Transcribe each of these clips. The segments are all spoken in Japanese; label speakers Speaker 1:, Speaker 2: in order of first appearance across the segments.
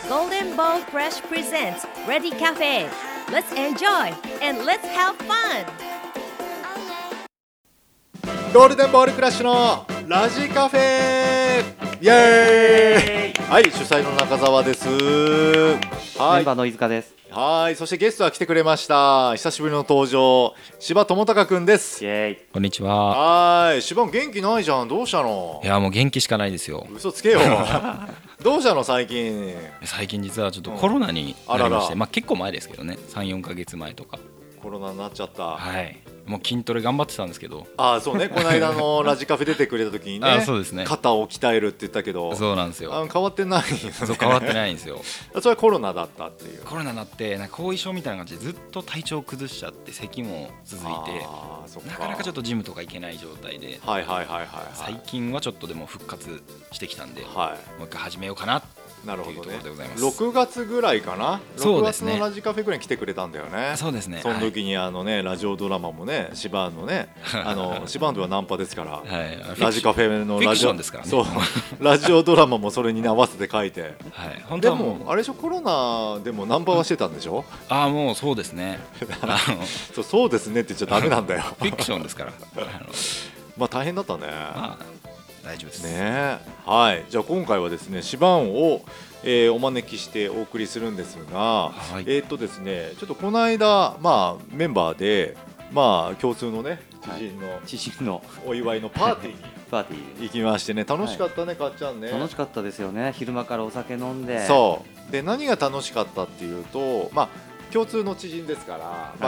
Speaker 1: Golden Ball Crush presents Ready Cafe. Let's enjoy and let's have fun.
Speaker 2: ゴールデンボールクラッシュのラジカフェイエーイ。はい、主催の中澤です。はい、
Speaker 3: メンバーの飯塚です。
Speaker 2: はい、そしてゲストは来てくれました。久しぶりの登場、柴智隆くんです。
Speaker 3: イエーイ。
Speaker 4: こんにちは。
Speaker 2: はい、柴も元気ないじゃん。どうしたの？
Speaker 4: いやもう元気しかないですよ。
Speaker 2: 嘘つけよ。どうしたの最近？
Speaker 4: 最近実はちょっとコロナになりまして、結構前ですけどね、3、4ヶ月前とか。
Speaker 2: コロナになっちゃった。
Speaker 4: はい。もう筋トレ頑張ってたんですけど。
Speaker 2: そうね、この間のラジカフェ出てくれた時にね、
Speaker 4: そうですね、
Speaker 2: 肩を鍛えるって言ったけど、
Speaker 4: そうなんですよ。
Speaker 2: 変わってないよね。
Speaker 4: そう変わってないんですよ。
Speaker 2: それはコロナだったっていう。
Speaker 4: コロナになってなんか後遺症みたいな感じでずっと体調を崩しちゃって、咳も続いて、なかなかちょっとジムとか行けない状態で、最近はちょっとでも復活してきたんで、もう一回始めようかな。
Speaker 2: なるほどね。
Speaker 4: 6
Speaker 2: 月ぐらいかな。
Speaker 4: そうですね。
Speaker 2: 6月のラジカフェぐらいに来てくれたんだよね。
Speaker 4: そうですね。
Speaker 2: その時にラジオドラマもね、シバーンのね、シバーンではナンパですから、ラジカフェのラジオですからね。そう、ラジオドラマもそれに合わせて書いて。はい。でもあれでしょ、コロナでもナンパはしてたんでしょ。
Speaker 4: もうそうですね。
Speaker 2: そうですねって言っちゃダメなんだよ。
Speaker 4: フィクションですから。
Speaker 2: まあ大変だったね。
Speaker 4: 大丈夫です
Speaker 2: ね。はい、じゃあ今回はですね、シバンを、お招きしてお送りするんですが、ですね、ちょっとこの間、メンバーで、共通のね、知人のお祝いのパーティーに行きましてね、楽しかったね、かっちゃんね。
Speaker 3: 楽しかったですよね。昼間からお酒飲んで。
Speaker 2: そうで、何が楽しかったっていうと、共通の知人ですから、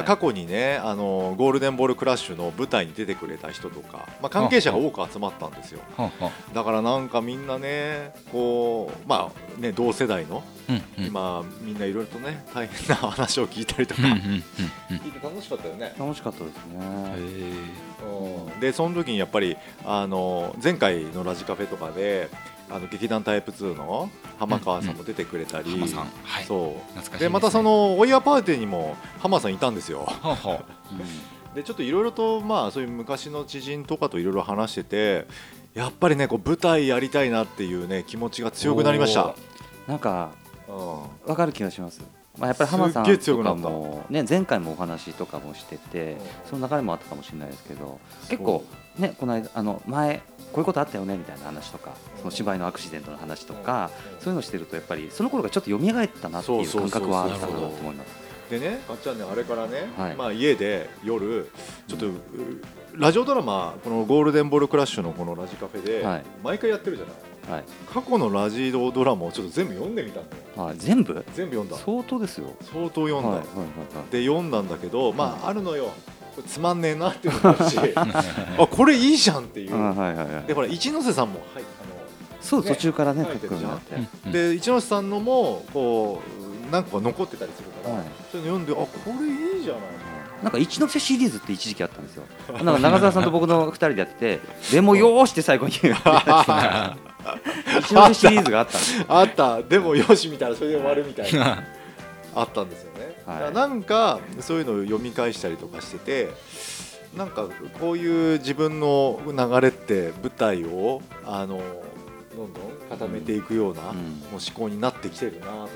Speaker 2: 過去にね、ゴールデンボールクラッシュの舞台に出てくれた人とか、関係者が多く集まったんですよ。だからなんかみんなね、こうね、同世代の、今みんないろいろとね、大変な話を聞いたりとか聞いて楽しかったよね。
Speaker 3: 楽しかったですね。
Speaker 2: でその時にやっぱり前回のラジカフェとかで劇団タイプ2の浜川さんも出てくれたり、そうでまたそのお祝いパーティーにも浜さんいたんですよ。でちょっといろいろとそういう昔の知人とかといろいろ話してて、やっぱりね、こう舞台やりたいなっていうね、気持ちが強くなりました。
Speaker 3: なんか分かる気がします。やっぱり浜さんとかもね、前回もお話とかもしてて、その流れもあったかもしれないですけど、結構ね、この間前こういうことあったよねみたいな話とか、その芝居のアクシデントの話とか、そういうのしてるとやっぱりその頃がちょっと蘇ったなっていう感覚はあったかなと思います。
Speaker 2: でね、かっちゃんね、あれからね、家で夜ちょっとラジオドラマ、このゴールデンボールクラッシュのこのラジカフェで毎回やってるじゃない。過去のラジオドラマをちょっと全部読んでみたんだよ。全部読んだ。
Speaker 3: 相当ですよ。
Speaker 2: 相当読んだ。で読んだんだけど、あるのよ、つまんねえなっていうのもあるし、これいいじゃんっていう。でほら、一ノ瀬さんも
Speaker 3: そう、途中からね
Speaker 2: 書いてるじゃん。で一ノ瀬さんのもこう何個か残ってたりするから、そういうの読んで、これいいじゃない。
Speaker 3: なんか一ノ瀬シリーズって一時期あったんですよ。なんか長澤さんと僕の2人でやってて、でもよーしって最後に言う一ノ瀬シリーズがあったんですよ。
Speaker 2: あった。でもよしみたいな、それで終わるみたいなあったんですよね。なんかそういうのを読み返したりとかしてて、なんかこういう自分の流れって舞台をどんどん固めていくようなもう思考になってきてるなと思って、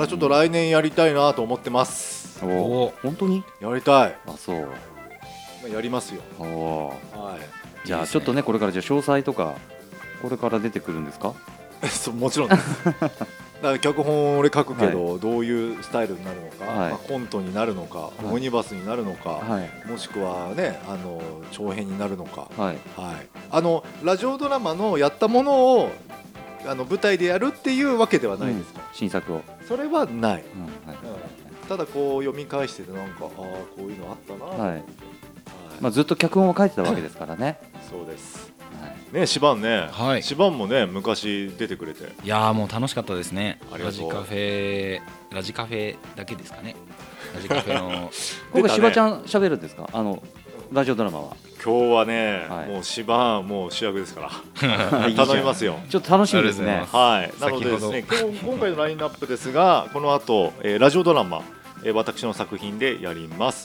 Speaker 2: ちょっと来年やりたいなと思ってます。
Speaker 3: 本当に
Speaker 2: やりたい。
Speaker 3: そう。
Speaker 2: やりますよ。
Speaker 3: じゃあちょっとね、これからじゃあ詳細とかこれから出てくるんですか？
Speaker 2: もちろんです。だから脚本俺書くけど、どういうスタイルになるのか、コントになるのか、オムニバスになるのか、もしくはね、長編になるのか、ラジオドラマのやったものを舞台でやるっていうわけではないですか？
Speaker 3: 新作を。
Speaker 2: それはない。ただこう読み返してて、なんかこういうのあったな。
Speaker 3: ずっと脚本を書いてたわけですからね。
Speaker 2: そうです。ね、シバンね、シバンもね、昔出てくれて、
Speaker 4: いやもう楽しかったですね。ラジカフェだけですかね。ラジカフェの
Speaker 3: 今回シバちゃん喋るんですか？ラジオドラマは。
Speaker 2: 今日はね、もうシバンもう主役ですから頼みますよ。
Speaker 3: ちょっと楽しみですね。
Speaker 2: なのでですね、今回のラインナップですが、この後ラジオドラマ、私の作品でやります。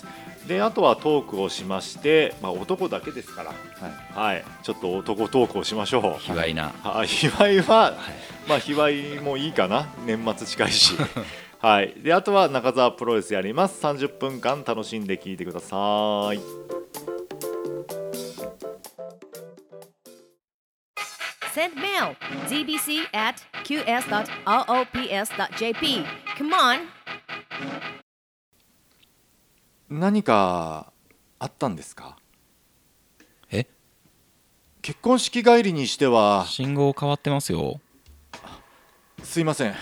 Speaker 2: であとはトークをしまして、男だけですから、ちょっと男トークをしましょう。
Speaker 4: 卑猥な、
Speaker 2: 卑猥は、卑猥もいいかな、年末近いしであとは中澤プロレスやります。30分間楽しんで聞いてください。
Speaker 1: Send mail gbc@qs.roops.jp. Come on.
Speaker 2: 何かあったんですか？結婚式帰りにしては
Speaker 4: 信号変わってますよ。
Speaker 2: すいません。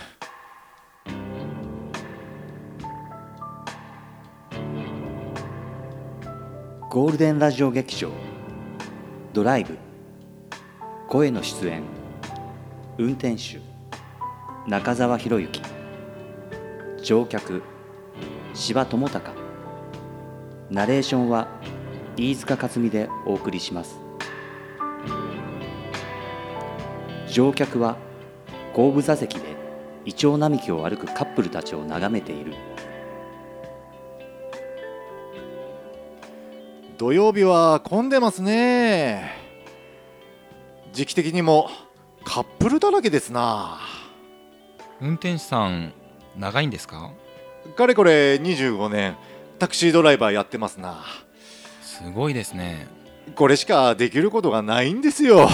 Speaker 3: ゴールデンラジオ劇場ドライブ、声の出演運転手中澤博之、乗客柴智隆、ナレーションは飯塚克美でお送りします。乗客は後部座席でイチョウ並木を歩くカップルたちを眺めている。
Speaker 2: 土曜日は混んでますね。時期的にもカップルだらけですな。
Speaker 4: 運転手さん長いんですか？
Speaker 2: かれこれ25年タクシードライバーやってますな。
Speaker 4: すごいですね。
Speaker 2: これしかできることがないんですよ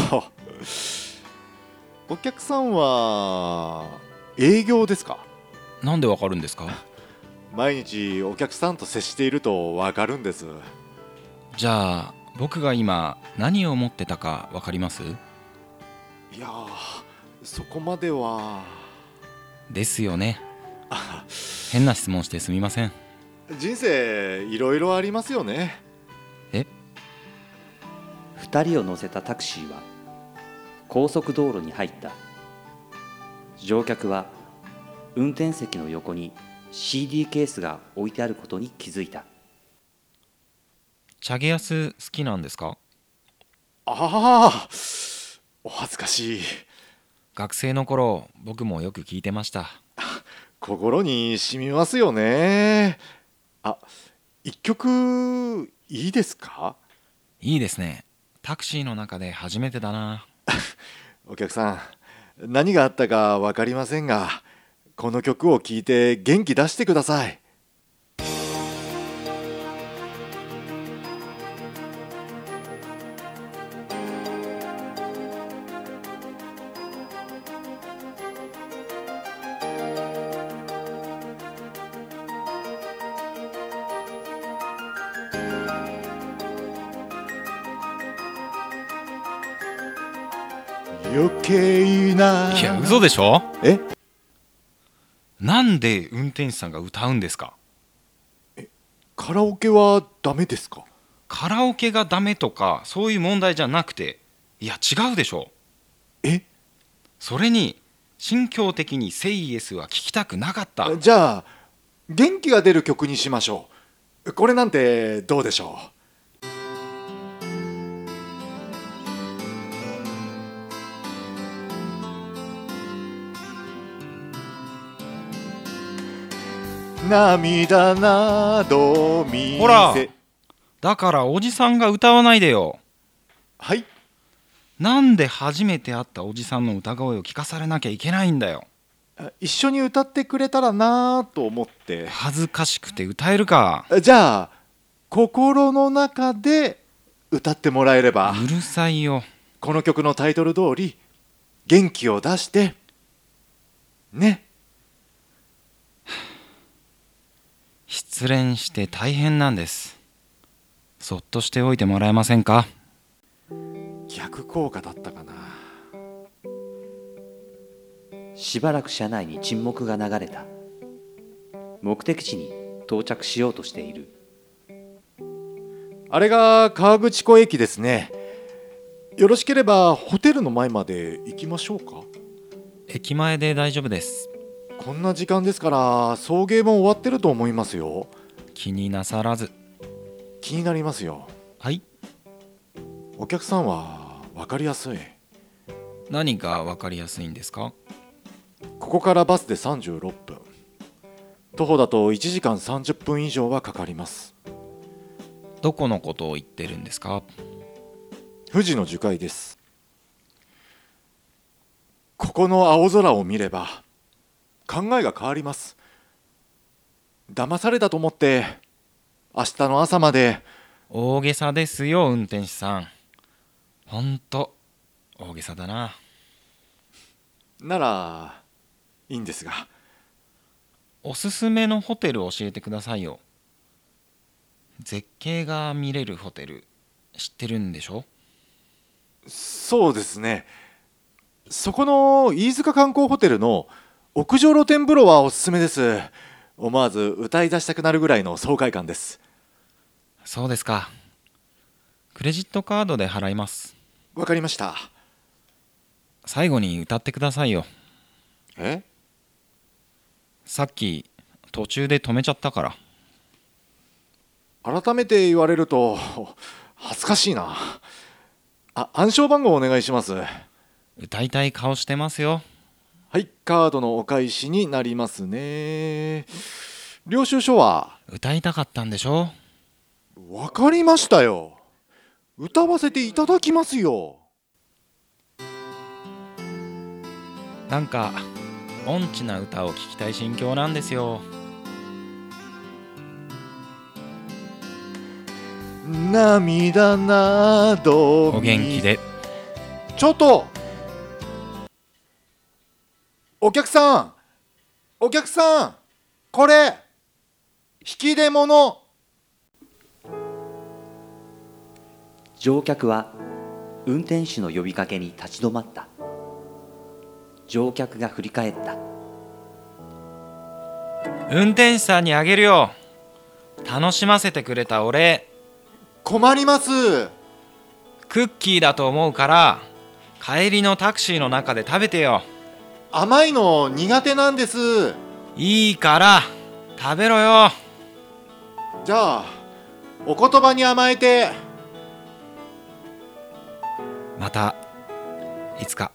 Speaker 2: お客さんは営業ですか？
Speaker 4: なんでわかるんですか？
Speaker 2: 毎日お客さんと接しているとわかるんです。
Speaker 4: じゃあ僕が今何を思ってたかわかります？
Speaker 2: いやそこまでは。
Speaker 4: ですよね。変な質問してすみません。
Speaker 2: 人生いろいろありますよね。
Speaker 3: 2人を乗せたタクシーは高速道路に入った。乗客は運転席の横に CD ケースが置いてあることに気づいた。
Speaker 4: チャゲヤス好きなんですか？
Speaker 2: ああ、お恥ずかしい。
Speaker 4: 学生の頃僕もよく聞いてました。
Speaker 2: 心に染みますよね。一曲いいですか？
Speaker 4: いいですね。タクシーの中で初めてだな
Speaker 2: お客さん、何があったか分かりませんが、この曲を聴いて元気出してください。余計な。
Speaker 4: いや嘘でしょ？なんで運転手さんが歌うんですか？
Speaker 2: カラオケはダメですか？
Speaker 4: カラオケがダメとかそういう問題じゃなくて、いや違うでしょ。それに心境的にセイエスは聴きたくなかった。
Speaker 2: じゃあ元気が出る曲にしましょう。これなんてどうでしょう？涙など見せ。
Speaker 4: ほら、だからおじさんが歌わないでよ。
Speaker 2: はい。
Speaker 4: なんで初めて会ったおじさんの歌声を聞かされなきゃいけないんだよ。
Speaker 2: 一緒に歌ってくれたらなと思って。
Speaker 4: 恥ずかしくて歌えるか。
Speaker 2: じゃあ心の中で歌ってもらえれば。
Speaker 4: うるさいよ。
Speaker 2: この曲のタイトル通り元気を出してね。
Speaker 4: 失恋して大変なんです。そっとしておいてもらえませんか？
Speaker 2: 逆効果だったかな。
Speaker 3: しばらく車内に沈黙が流れた。目的地に到着しようとしている。
Speaker 2: あれが河口湖駅ですね。よろしければホテルの前まで行きましょうか？
Speaker 4: 駅前で大丈夫です。
Speaker 2: こんな時間ですから送迎も終わってると思いますよ。
Speaker 4: 気になさらず。
Speaker 2: 気になりますよ。
Speaker 4: はい。
Speaker 2: お客さんは分かりやすい。
Speaker 4: 何が分かりやすいんですか？
Speaker 2: ここからバスで36分、徒歩だと1時間30分以上はかかります。
Speaker 4: どこのことを言ってるんですか？
Speaker 2: 富士の樹海です。ここの青空を見れば考えが変わります。騙されたと思って明日の朝まで。
Speaker 4: 大げさですよ運転手さん。ほんと大げさだな。
Speaker 2: ならいいんですが、
Speaker 4: おすすめのホテル教えてくださいよ。絶景が見れるホテル知ってるんでしょ？
Speaker 2: そうですね、そこの飯塚観光ホテルの屋上露天風呂はおすすめです。思わず歌い出したくなるぐらいの爽快感です。
Speaker 4: そうですか。クレジットカードで払います。
Speaker 2: わかりました。
Speaker 4: 最後に歌ってくださいよ。
Speaker 2: え？
Speaker 4: さっき途中で止めちゃったから。
Speaker 2: 改めて言われると恥ずかしいな。暗証番号お願いします。
Speaker 4: 歌いたい顔してますよ。
Speaker 2: はい、カードのお返しになりますね。領収書は？
Speaker 4: 歌いたかったんでしょ？
Speaker 2: わかりましたよ。歌わせていただきますよ。
Speaker 4: なんか音痴な歌を聴きたい心境なんですよ。
Speaker 2: 涙など
Speaker 4: お元気で。
Speaker 2: ちょっとお客さん、お客さん、これ引き出物。
Speaker 3: 乗客は運転手の呼びかけに立ち止まった。乗客が振り返った。
Speaker 4: 運転手さんにあげるよ。楽しませてくれたお礼。
Speaker 2: 困ります。
Speaker 4: クッキーだと思うから帰りのタクシーの中で食べてよ。
Speaker 2: 甘いの苦手なんです。
Speaker 4: いいから食べろよ。
Speaker 2: じゃあお言葉に甘えて。
Speaker 4: またいつか。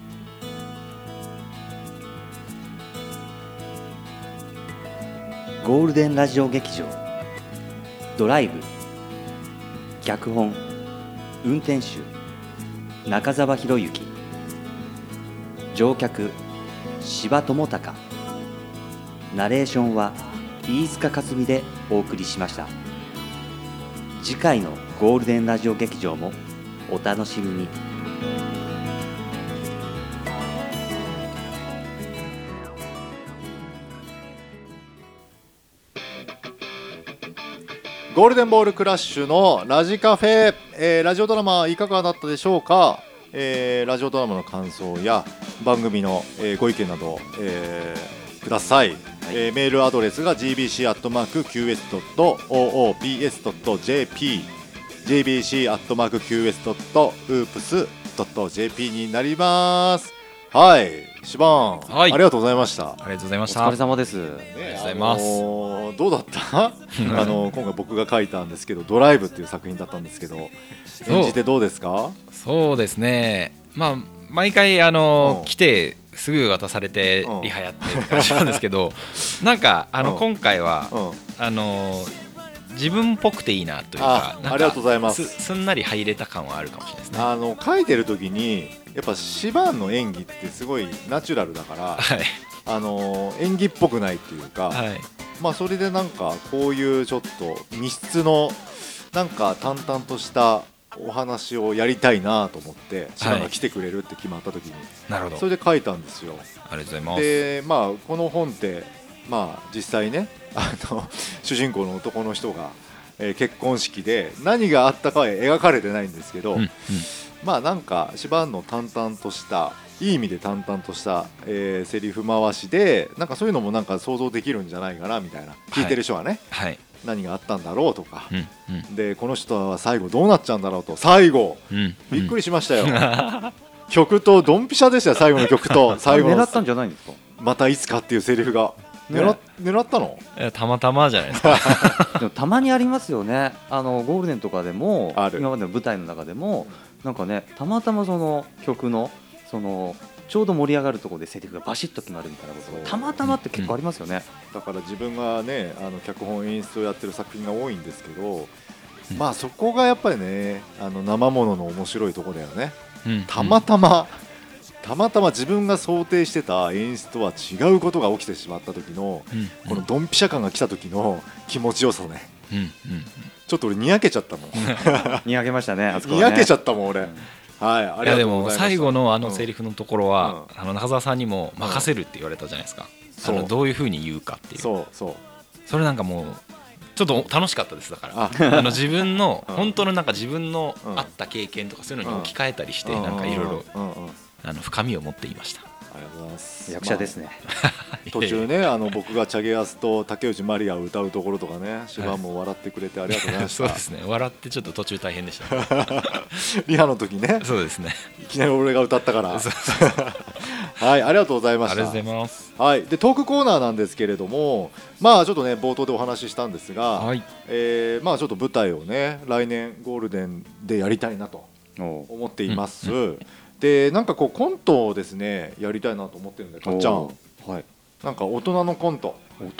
Speaker 3: ゴールデンラジオ劇場ドライブ。脚本運転手中澤博之、乗客柴智隆、ナレーションは飯塚克美でお送りしました。次回のゴールデンラジオ劇場もお楽しみに。
Speaker 2: ゴールデンボールクラッシュのラジカフェ、ラジオドラマいかがだったでしょうか。ラジオドラマの感想や番組の、ご意見など、ください。メールアドレスが gbc@qs.oops.jp gbc@qs.oops.jp になります。はい、シバン、
Speaker 4: はい、
Speaker 2: ありがとうございました。
Speaker 4: ありがとうございました。
Speaker 3: お疲れ様です。
Speaker 4: ありがとうございます。
Speaker 2: どうだった今回僕が書いたんですけど、ドライブっていう作品だったんですけど、演じてどうですか？
Speaker 4: そうですね、毎回来てすぐ渡されてリハやってる感じなんですけどなんか今回は自分っぽくていいなというか、
Speaker 2: ありがとうございます。
Speaker 4: すんなり入れた感はあるかもしれないですね。
Speaker 2: 書いてる時にやっぱシバンの演技ってすごいナチュラルだから、
Speaker 4: はい、
Speaker 2: 演技っぽくないっていうか、はい、それでなんかこういうちょっと密室のなんか淡々としたお話をやりたいなと思ってシバンが来てくれるって決まった時に、
Speaker 4: なるほど、
Speaker 2: それで書いたんですよ。
Speaker 4: ありがとうございます。
Speaker 2: で、この本って実際ね主人公の男の人が、結婚式で何があったかは描かれてないんですけど、なんかシバンの淡々としたいい意味で淡々とした、セリフ回しでなんかそういうのもなんか想像できるんじゃないかなみたいな、聞いてる人はね、はい、何があったんだろうとか、でこの人は最後どうなっちゃうんだろうと、最後、びっくりしましたよ曲とドンピシャでしたよ。最後の曲と最後の
Speaker 3: 狙ったんじゃないんですか？
Speaker 2: またいつかっていうセリフが狙ったの？
Speaker 4: たまたまじゃないですか
Speaker 3: でもたまにありますよね。ゴールデンとかでも今までの舞台の中でもなんかね、たまたまその曲のそのちょうど盛り上がるところでセリフがバシッと決まるみたいなことがたまたまって結構ありますよね。
Speaker 2: だから自分がね脚本演出をやってる作品が多いんですけど、 まあそこがやっぱりね生ものの面白いとこだよね、たまたま自分が想定してた演出とは違うことが起きてしまった時の、このドンピシャ感が来た時の気持ちよさね、ちょっと俺にやけちゃったもん
Speaker 3: にやけましたね、あそこは
Speaker 2: ね、にやけちゃったもん俺、はい、ありがとうございました。
Speaker 4: いやでも最後のセリフのところは、中澤さんにも任せるって言われたじゃないですか、どういうふうに言うかっていう、それなんかもうちょっと楽しかったです。だから自分の本当のなんか自分のあった経験とかそういうのに置き換えたりして、なんかいろいろ深みを持っていました。
Speaker 2: ありがとうございます。
Speaker 3: 役者ですね、
Speaker 2: 途中ね僕がチャゲアスと竹内まりやを歌うところとかね、シバンも笑ってくれてありがとうございました。
Speaker 4: そうですね、笑ってちょっと途中大変でした、
Speaker 2: リハの時ね。
Speaker 4: そうですね、
Speaker 2: いきなり俺が歌ったからはい、ありがとうございました。
Speaker 4: ありがとうございます。
Speaker 2: はい、でトークコーナーなんですけれども、まあちょっとね冒頭でお話ししたんですが、まあちょっと舞台をね来年ゴールデンでやりたいなと思っています。でなんかこうコントをですねやりたいなと思ってるんで、かっちゃん、はい、なんか大人のコント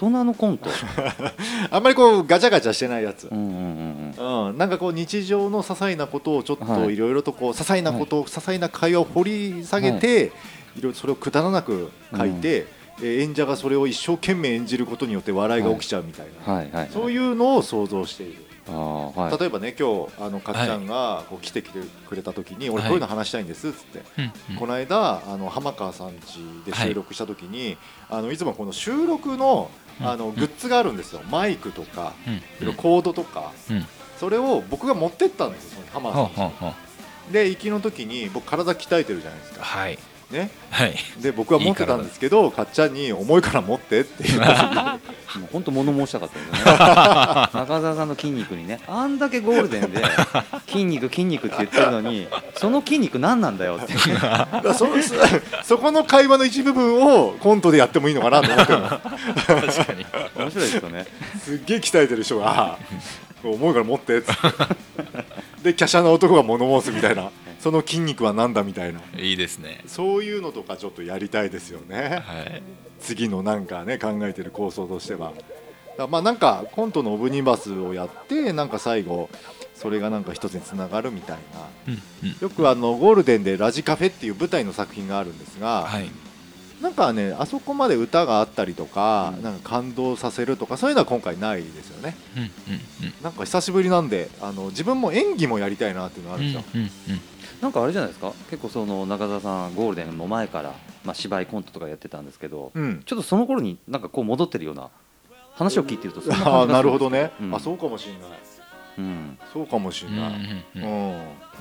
Speaker 2: あんまりこうガチャガチャしてないやつ、なんかこう日常の些細なことをちょっといろいろとこう些細なことを、些細な会話を掘り下げて、いろいろそれをくだらなく書いて、演者がそれを一生懸命演じることによって笑いが起きちゃうみたいな、そういうのを想像している。例えばね、今日かっちゃんがこう来てくれた時に、俺こういうの話したいんですっつって、この間浜川さん家で収録した時に、いつもこの収録のグッズがあるんですよ。マイクとかコードとか、それを僕が持ってったんですよ、浜川さん家で。行きの時に僕体鍛えてるじゃないですか、ね、で僕は持ってたんですけど、かっちゃんに重いから持ってって言った時に
Speaker 3: 本当物申したかったですね中澤さんの筋肉にね、あんだけゴールデンで筋肉って言ってるのに、その筋肉何なんだよって
Speaker 2: そこの会話の一部分をコントでやってもいいのかなと思ってるの確
Speaker 3: かに面白いですよね。
Speaker 2: すっげえ鍛えてる人が重いから持ってっつってで華奢な男が物申すみたいな、その筋肉はなんだみたいな、
Speaker 4: いいですね。
Speaker 2: そういうのとかちょっとやりたいですよね、次のなんかね考えてる構想としては。まあなんかコントのオブニバスをやって、なんか最後それがなんか一つにつながるみたいな、よくゴールデンでラジカフェっていう舞台の作品があるんですが、なんかねあそこまで歌があったりとか、なんか感動させるとかそういうのは今回ないですよね。なんか久しぶりなんで自分も演技もやりたいなっていうのがあるんですよ。
Speaker 3: なんかあれじゃないですか、結構その中澤さんゴールデンの前から、芝居コントとかやってたんですけど、ちょっとその頃になんかこう戻ってるような話を聞いてると、そんな感じがするんです。
Speaker 2: なるほどね、そうかもしれない、そうかもしれない、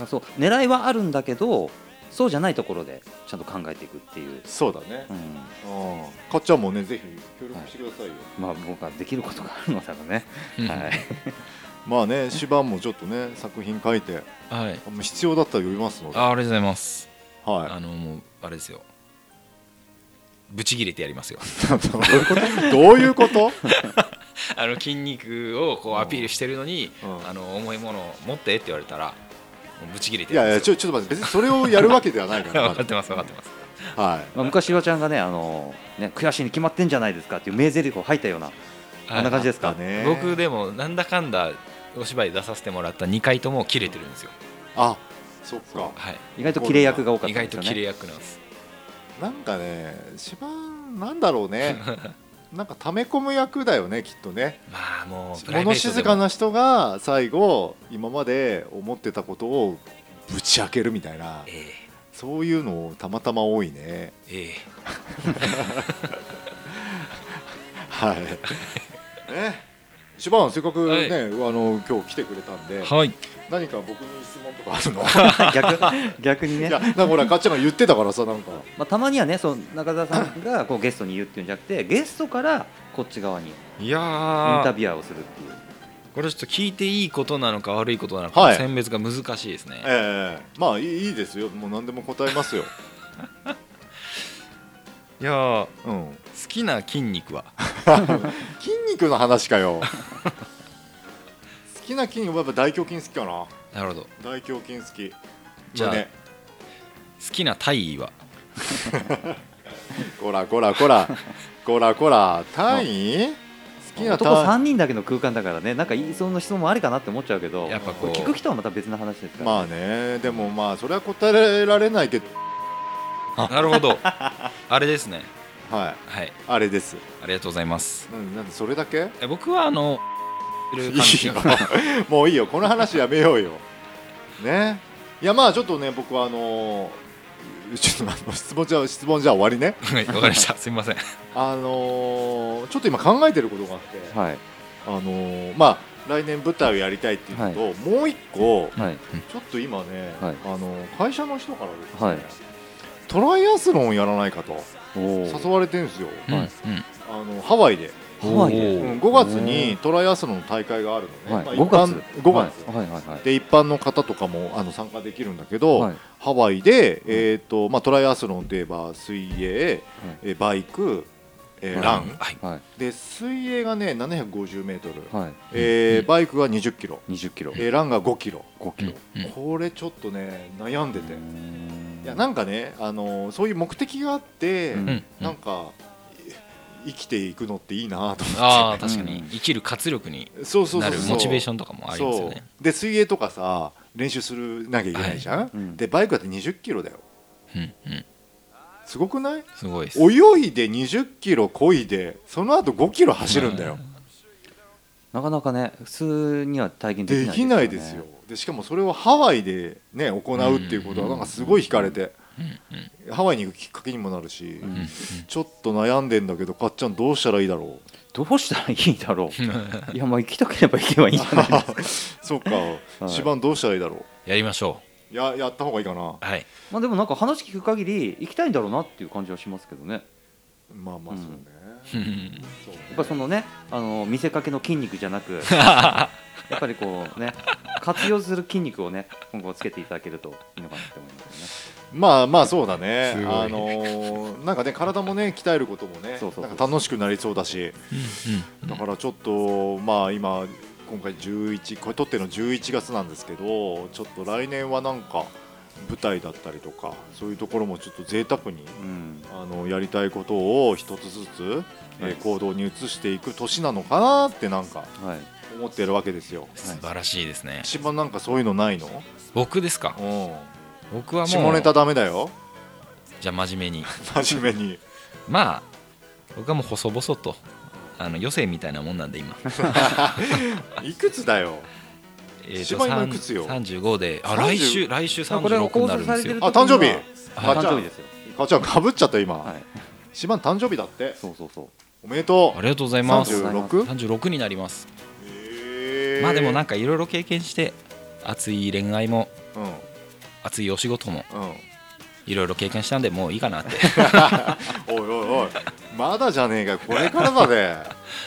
Speaker 3: そう狙いはあるんだけど、そうじゃないところでちゃんと考えていくっていう。
Speaker 2: そうだね、かっちゃんもねぜひ協力してくださいよ。
Speaker 3: 僕はできることがあるのだからね
Speaker 2: まあね、芝もちょっとね作品書いて、必要だったら読みますので。
Speaker 4: ありがとうございます。
Speaker 2: もう
Speaker 4: あれですよ、ブチ切れてやりますよ
Speaker 2: どういうこと
Speaker 4: 筋肉をこうアピールしてるのに、重いものを持ってって言われたらブチ切れてやるんですよ。
Speaker 2: ちょっと待って、別にそれをやるわけではないから
Speaker 4: 分かってます分かってます。
Speaker 3: 昔岩ちゃんがね悔しいに決まってんじゃないですかっていう名台詞を吐いたような、あんな感じですかね。
Speaker 4: 僕でもなんだかんだお芝居出させてもらった2回とも切れてるんですよ。
Speaker 2: そっか、
Speaker 3: 意外と切れ役が多かったんですよね。
Speaker 4: 意外と切れ役なんです。
Speaker 2: なんかね、芝なんだろうねなんか溜め込む役だよねきっとね。
Speaker 4: もう
Speaker 2: 物静かな人が最後今まで思ってたことをぶち開けるみたいな、そういうのたまたま多いね。はいね、シバンせっかくね、今日来てくれたんで、何か僕に質問とかあるの
Speaker 3: 逆にね。
Speaker 2: いや、なんかほらかっちゃんが言ってたからさ、なんか
Speaker 3: たまにはね、中澤さんがこうゲストに言うっていうんじゃなくて、ゲストからこっち側にインタビュアーをするっていう。
Speaker 4: これちょっと聞いていいことなのか悪いことなのか、選別が難しいですね。
Speaker 2: まあいいですよ、もう何でも答えますよ
Speaker 4: いや好きな筋肉は
Speaker 2: 筋肉の話かよ好きな筋肉はやっぱ大胸筋好きかな。
Speaker 4: なるほど、
Speaker 2: 大胸筋好き。
Speaker 4: じゃあ、好きな体位はこ
Speaker 2: ら体位好きな
Speaker 3: 男3人だけの空間だからね、なんかその質問もありかなって思っちゃうけど、
Speaker 4: やっぱこう
Speaker 3: 聞く人はまた別の話ですから、
Speaker 2: まあね、でもまあそれは答えられないけど、
Speaker 4: なるほどあれですね、
Speaker 2: はい、
Speaker 4: はい、
Speaker 2: あれです。
Speaker 4: ありがとうございます。
Speaker 2: なんでそれだけ？
Speaker 4: 僕は
Speaker 2: もういいよ、この話やめようよね。いやまあちょっとね、僕はちょっと質問じゃ終わりね。
Speaker 4: はい、わかりました。すみません。
Speaker 2: ちょっと今考えてることがあって、
Speaker 3: はい、
Speaker 2: まあ来年舞台をやりたいっていうのと、はい、もう一個、
Speaker 3: はい、
Speaker 2: ちょっと今ね、
Speaker 3: はい、
Speaker 2: 会社の人からですね、
Speaker 3: はい、
Speaker 2: トライアスロンをやらないかと誘われてるんですよ、はい、ハワイで。5月にトライアスロンの大会があるのね、
Speaker 3: はい、5月、
Speaker 2: はいはいはい、で一般の方とかも参加できるんだけど、はい、ハワイで、まあ、トライアスロンといえば水泳、バイク、ラン、はい、で水泳がね750メートル、はい、バイクが20キロ、ランが5キロ、これちょっとね悩んでて、いやなんかね、そういう目的があって、なんか生きていくのっていいなと思って。
Speaker 4: あ、確かに生きる活力になるモチベーションとかもありますよね。
Speaker 2: で水泳とかさ練習するなきゃいけないじゃん、はい、でバイクだって20キロだよ、すごくない？
Speaker 4: すごいです。
Speaker 2: 泳いで20キロ漕いでその後5キロ走るんだよ、
Speaker 3: なかなかね普通には体験できないですよね。
Speaker 2: でしかもそれをハワイで、ね、行うっていうことはなんかすごい惹かれて、ハワイに行くきっかけにもなるし、ちょっと悩んでんだけど、かっちゃんどうしたらいいだろう。
Speaker 3: どうしたらいいだろういやまあ行きたければ行けばいいんじゃないですか
Speaker 2: そうか、一番どうしたらいいだろ
Speaker 4: う。やりましょ
Speaker 2: う。やった方がいいかな。
Speaker 4: はい。
Speaker 3: まあでもなんか話聞く限り行きたいんだろうなっていう感じはしますけどね。
Speaker 2: まあまあそうね、
Speaker 3: そうね、やっぱそのね見せかけの筋肉じゃなくやっぱりこうね活用する筋肉をね今後つけていただけるといいのかなって思いますよね。
Speaker 2: まあまあそうだね。なんかね体もね鍛えることもねなんか楽しくなりそうだし、だからちょっとまあ今回これ撮ってるの11月なんですけど、ちょっと来年はなんか舞台だったりとかそういうところもちょっと贅沢に、やりたいことを一つずつ、行動に移していく年なのかなってなんか思ってるわけですよ。
Speaker 4: 素晴らしいですね。
Speaker 2: 一番なんかそういうのないの？
Speaker 4: 僕ですか？僕はもう
Speaker 2: 下ネタダメだよ。
Speaker 4: じゃあ真面目にまあ僕はもう細々と余生みたいなもんなんで今
Speaker 2: いくつだよ？一番今いくつよ
Speaker 4: ？35で、来週36になるんですよ。
Speaker 2: 誕生日。
Speaker 3: 誕生日ですよ。
Speaker 2: かっちゃんかぶっちゃった今。一番誕生日だって。
Speaker 3: そう
Speaker 2: おめでとう。
Speaker 4: ありがとうございます。
Speaker 2: 36
Speaker 4: になります。まあでもなんかいろいろ経験して熱い恋愛も、熱いお仕事もいろいろ経験したんでもういいかなって
Speaker 2: おいまだじゃねえか、これからだね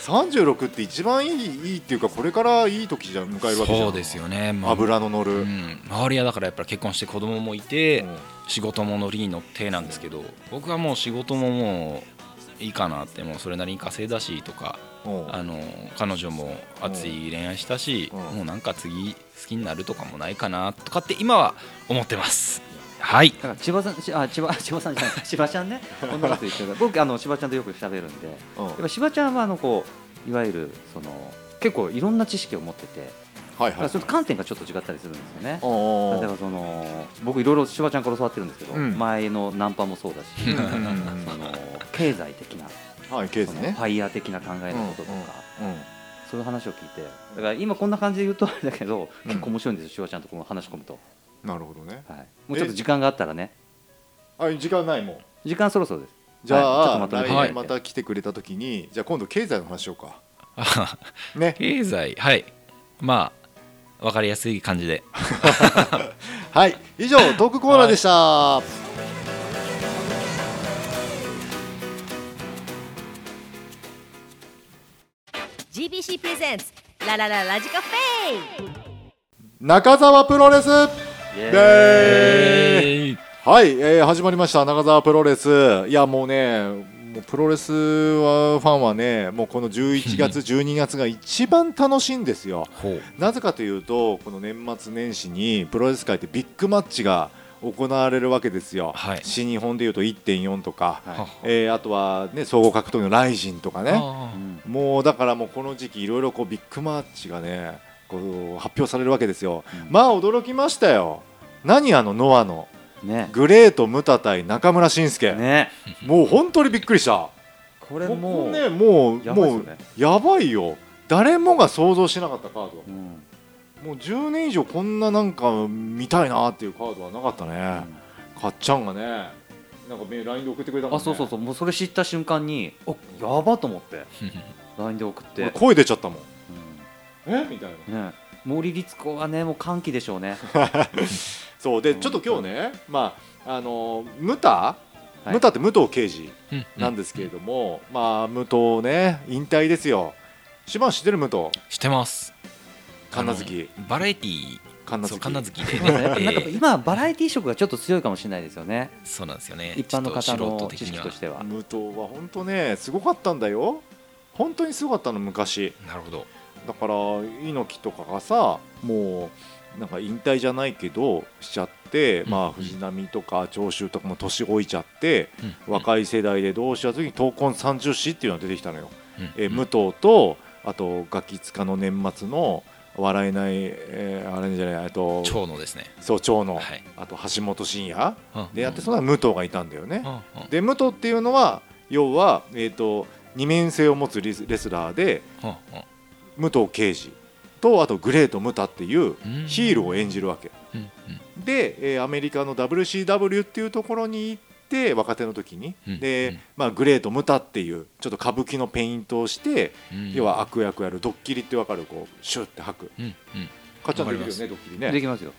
Speaker 2: 36って一番いいっていうか、これからいい時じゃ迎えるわけじゃん。
Speaker 4: そうですよね、
Speaker 2: 油の乗る、
Speaker 4: 周りはだからやっぱり結婚して子供もいて、仕事も乗りに乗ってなんですけど、僕はもう仕事ももういいかなって、もうそれなりに稼いだしとか、彼女も熱い恋愛したし、もうなんか次好きになるとかもないかなとかって今は思ってます。はい。
Speaker 3: だから千葉さんじゃない、柴ちゃんね。こんなこと言ってる。僕柴ちゃんとよく喋るんで、やっぱ柴ちゃんはこういわゆるその結構いろんな知識を持ってて、その観点がちょっと違ったりするんですよね。だからその僕いろいろ柴ちゃんから教わってるんですけど、前のナンパもそうだし、その経済的な、
Speaker 2: 経済ね、
Speaker 3: ファイヤー的な考えのこととか。そういう話を聞いて、だから今こんな感じで言うとあれだけど、結構面白いんですよ、柴ちゃんとこの話し込むと。
Speaker 2: なるほどね。
Speaker 3: もうちょっと時間があったらね。
Speaker 2: 時間ないもん。
Speaker 3: 時間そろそろです。
Speaker 2: じゃあ来年また来てくれた時に、じゃあ今度経済の話しようか。
Speaker 4: ね。経済、はい。まあわかりやすい感じで。
Speaker 2: はい。以上トークコーナーでした。
Speaker 1: GBC プレゼンツララララジカフェ
Speaker 2: 中澤プロレスではい、始まりました中澤プロレス。いやもうね、もうプロレスはファンはね、もうこの11月12月が一番楽しいんですよなぜかというと、この年末年始にプロレス界ってビッグマッチが行われるわけですよ、はい、新日本でいうと 1.4 とか、はい、あとは、ね、総合格闘技のライジンとかね、もうだからもうこの時期いろいろビッグマッチがねこう発表されるわけですよ、まあ驚きましたよ。何ノアの、ね、グレート・ムタ対中村慎介、ね、もう本当にびっくりした。
Speaker 3: これもう
Speaker 2: ね、もうやばいよ。誰もが想像しなかったカード、もう10年以上こんななんか見たいなっていうカードはなかったね、かっちゃんがねなんか LINE で送ってくれたもんね。
Speaker 3: そうもうそれ知った瞬間にやばと思って LINE で送って
Speaker 2: 声出ちゃったもん、みたいな、
Speaker 3: ね、森律子はねもう歓喜でしょうね
Speaker 2: そうでちょっと今日ね、まあムタって武藤敬司なんですけれども、まあ武藤ね引退ですよ。しばん知ってる？武藤
Speaker 4: 知ってます。
Speaker 2: 神奈月
Speaker 4: バラエティー神奈月で
Speaker 3: なんか今バラエティー色がちょっと強いかもしれないですよね。
Speaker 4: そうなんですよね。
Speaker 3: 一般の方の知識としては
Speaker 2: 武藤は本当ねすごかったんだよ。本当にすごかったの昔。
Speaker 4: なるほど。
Speaker 2: だから猪木とかがさもうなんか引退じゃないけどしちゃって、まあ藤波とか長州とかも年老いちゃって、若い世代でどうした時に闘魂30史っていうのが出てきたのよ。武藤とあとガキ使の年末の笑えない、あれじゃない長
Speaker 4: 野ですね。
Speaker 2: そう長野、はい、あと橋本真也でやってその武藤がいたんだよね。で武藤っていうのは要は、二面性を持つレスラーで、武藤敬司とあとグレート・ムタっていうヒールを演じるわけ、で、アメリカの WCW っていうところに行って若手の時に、で、まあ、グレート・ムタっていうちょっと歌舞伎のペイントをして、要は悪役やるドッキリって分かるこうシュッて吐く、かっちゃんできるよねドッキリね。
Speaker 3: できますよ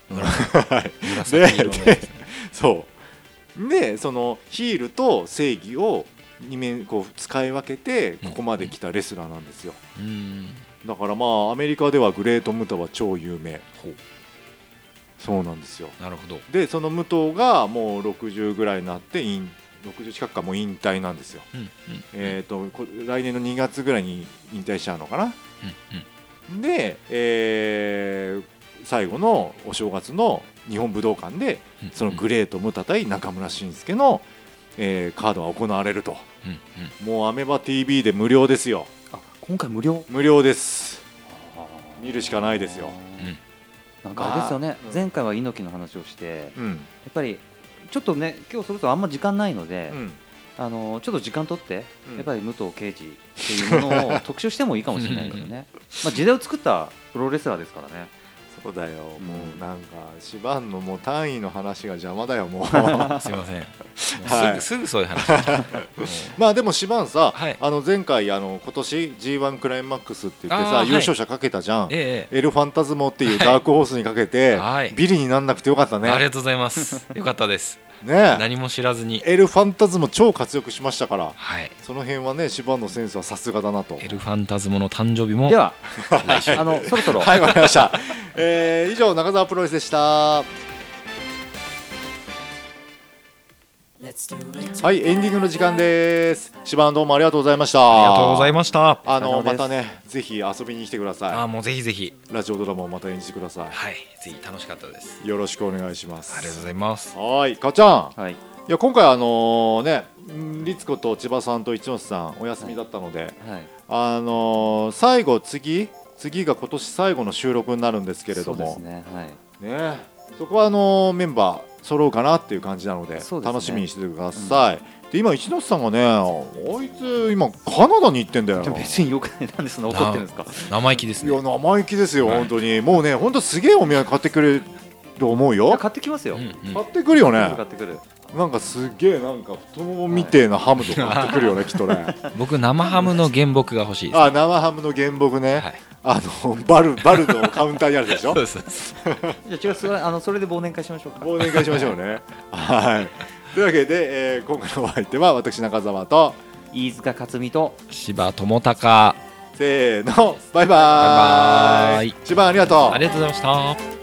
Speaker 2: でそうでそのヒールと正義を2面こう使い分けてここまで来たレスラーなんですよ。だからまあアメリカではグレート・ムタは超有名。そうなんですよ。
Speaker 4: なるほど。
Speaker 2: でその武藤がもう60ぐらいになって60近くかもう引退なんですよ。来年の2月ぐらいに引退しちゃうのかな。で、最後のお正月の日本武道館でそのグレート・ムタ対中村慎介の、カードが行われると、もうアメバ TV で無料ですよ。
Speaker 3: 今回無
Speaker 2: 料です。見るしかないですよ。
Speaker 3: なんかあれですよね、前回は猪木の話をして、やっぱりちょっとね今日それとあんま時間ないので、ちょっと時間取ってやっぱり武藤敬司っていうものを特集してもいいかもしれないですよね。まあ時代を作ったプロレスラーですからね。
Speaker 2: そうだよ、もうなんかシバンのもう単位の話が邪魔だよもう
Speaker 4: すいません、すぐそういう話
Speaker 2: まあでもシバンさ、前回今年 G1 クライマックスって言ってさ優勝者かけたじゃん、エルファンタズモっていうダークホースにかけて、ビリになんなくてよかったね。
Speaker 4: ありがとうございます。よかったですね、何も知らずに
Speaker 2: エルファンタズモ超活躍しましたから、その辺はねシバンのセンスはさすがだなと。
Speaker 4: エルファンタズモの誕生日も
Speaker 3: ではそろそろ
Speaker 2: はいわかりました以上中澤プロレスでした。はい、エンディングの時間です。シバンどうもありがとうございました。
Speaker 4: ありがとうございました。
Speaker 2: またねぜひ遊びに来てください。
Speaker 4: もうぜひぜひ
Speaker 2: ラジオドラマをまた演じてください。
Speaker 4: はい、ぜひ楽しかったです。
Speaker 2: よろしくお願いします。
Speaker 4: ありがとうございます。
Speaker 2: はい、かっちゃん、いや今回ね律子と千葉さんと一ノ瀬さんお休みだったので、最後次が今年最後の収録になるんですけれども、そこはメンバー揃うかなっていう感じなので、楽しみにしててください。で今一ノ瀬さんがねあいつ今カナダに行ってんだよ。
Speaker 3: 別によくない、なんでそんな怒ってるんですか。
Speaker 4: 生意気ですね。
Speaker 2: いや生意気ですよ、本当にもうね本当すげえお土産買ってくれると思うよ。
Speaker 3: 買ってきますよ、
Speaker 2: 買ってくるよね。
Speaker 3: 買ってくる。
Speaker 2: なんかすげえなんか太ももみてえなハムとか買ってくるよねきっとね。
Speaker 4: 僕生ハムの原木が欲しいです。
Speaker 2: 生ハムの原木ね、バルのカウンターにあるでしょ。
Speaker 3: じゃあ違うそれで忘年会しましょうか。
Speaker 2: 忘年会しましょうね。はい。というわけで、今回のお相手は私中澤と
Speaker 3: 飯塚克美と
Speaker 4: 柴智隆。
Speaker 2: せーのバイバーイ。柴ありがとう。
Speaker 4: ありがとうございました。